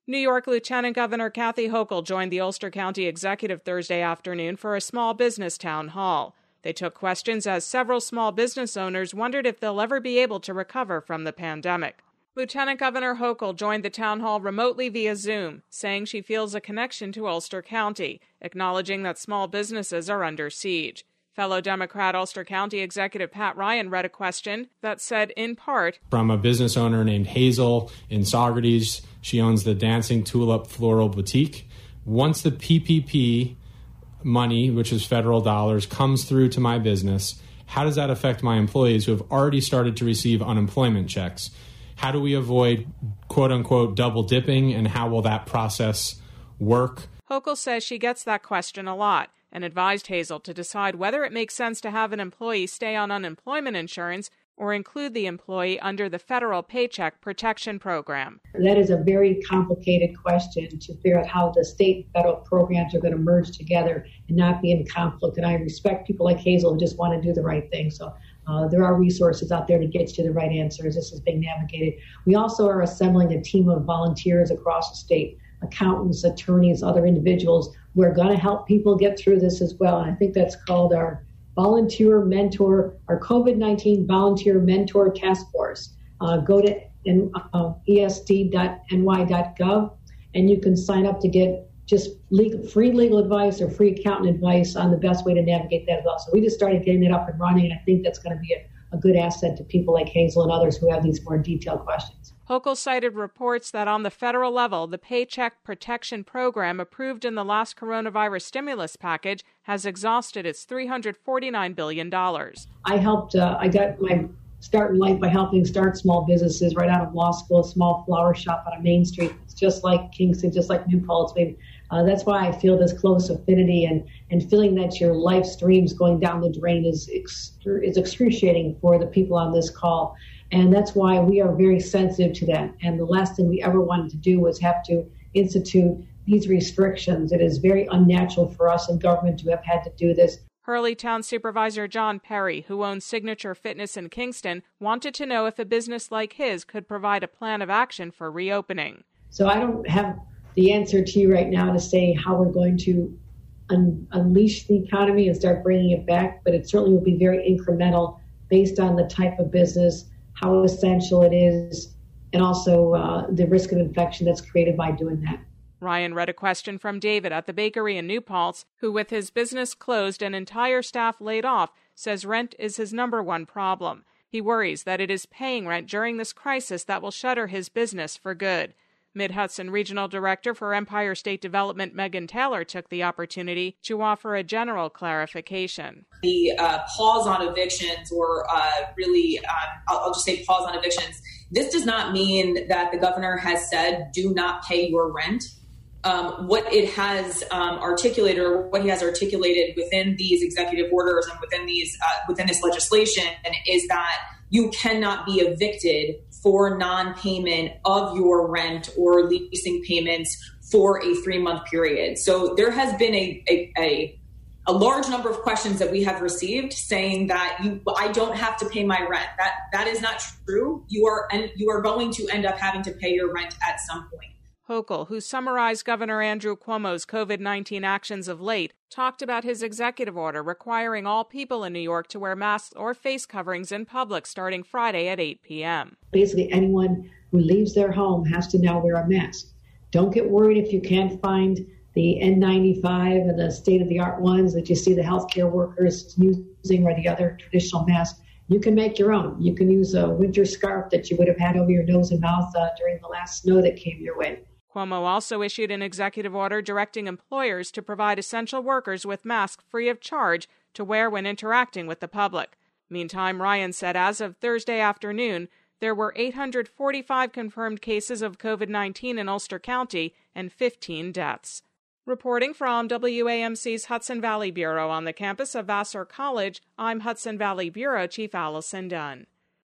New York Lieutenant Governor Kathy Hochul joined the Ulster County Executive Thursday afternoon for a small business town hall. They took questions as several small business owners wondered if they'll ever be able to recover from the pandemic. Lieutenant Governor Hochul joined the town hall remotely via Zoom, saying she feels a connection to Ulster County, acknowledging that small businesses are under siege. Fellow Democrat Ulster County Executive Pat Ryan read a question that said, in part, from a business owner named Hazel in Saugerties. She owns the Dancing Tulip Floral Boutique. Once the PPP money, which is federal dollars, comes through to my business, how does that affect my employees who have already started to receive unemployment checks? How do we avoid, quote-unquote, double dipping, and how will that process work? Hochul says she gets that question a lot and advised Hazel to decide whether it makes sense to have an employee stay on unemployment insurance or include the employee under the federal Paycheck Protection Program. That is a very complicated question to figure out how the state and federal programs are going to merge together and not be in conflict. And I respect people like Hazel who just want to do the right thing. So there are resources out there to get you the right answers. This is being navigated. We also are assembling a team of volunteers across the state, accountants, attorneys, other individuals who are going to help people get through this as well. And I think that's called our Volunteer Mentor, our COVID-19 Volunteer Mentor Task Force. Go to esd.ny.gov and you can sign up to get just free legal advice or free accountant advice on the best way to navigate that as well. So we just started getting it up and running, and I think that's going to be a good asset to people like Hazel and others who have these more detailed questions. Hochul cited reports that on the federal level, the Paycheck Protection Program approved in the last coronavirus stimulus package has exhausted its $349 billion. I got my start in life by helping start small businesses right out of law school, a small flower shop on a Main Street. It's just like Kingston, just like New Paltz. That's why I feel this close affinity and feeling that your life stream's going down the drain is excruciating for the people on this call. And that's why we are very sensitive to that. And the last thing we ever wanted to do was have to institute these restrictions. It is very unnatural for us in government to have had to do this. Hurley Town Supervisor John Perry, who owns Signature Fitness in Kingston, wanted to know if a business like his could provide a plan of action for reopening. So I don't have the answer to you right now to say how we're going to unleash the economy and start bringing it back, but it certainly will be very incremental based on the type of business, how essential it is, and also the risk of infection that's created by doing that. Ryan read a question from David at the bakery in New Paltz, who, with his business closed and entire staff laid off, says rent is his number one problem. He worries that it is paying rent during this crisis that will shutter his business for good. Mid-Hudson Regional Director for Empire State Development Megan Taylor took the opportunity to offer a general clarification. The pause on evictions, or I'll just say pause on evictions, this does not mean that the governor has said, do not pay your rent. What it has articulated, or what he has articulated within these executive orders and within this legislation, is that you cannot be evicted for non-payment of your rent or leasing payments for a 3-month period. So there has been a large number of questions that we have received saying that I don't have to pay my rent. That is not true. You are going to end up having to pay your rent at some point. Hochul, who summarized Governor Andrew Cuomo's COVID-19 actions of late, talked about his executive order requiring all people in New York to wear masks or face coverings in public starting Friday at 8 p.m. Basically, anyone who leaves their home has to now wear a mask. Don't get worried if you can't find the N95 and the state-of-the-art ones that you see the healthcare workers using, or the other traditional masks. You can make your own. You can use a winter scarf that you would have had over your nose and mouth during the last snow that came your way. Cuomo also issued an executive order directing employers to provide essential workers with masks free of charge to wear when interacting with the public. Meantime, Ryan said as of Thursday afternoon, there were 845 confirmed cases of COVID-19 in Ulster County and 15 deaths. Reporting from WAMC's Hudson Valley Bureau on the campus of Vassar College, I'm Hudson Valley Bureau Chief Allison Dunn.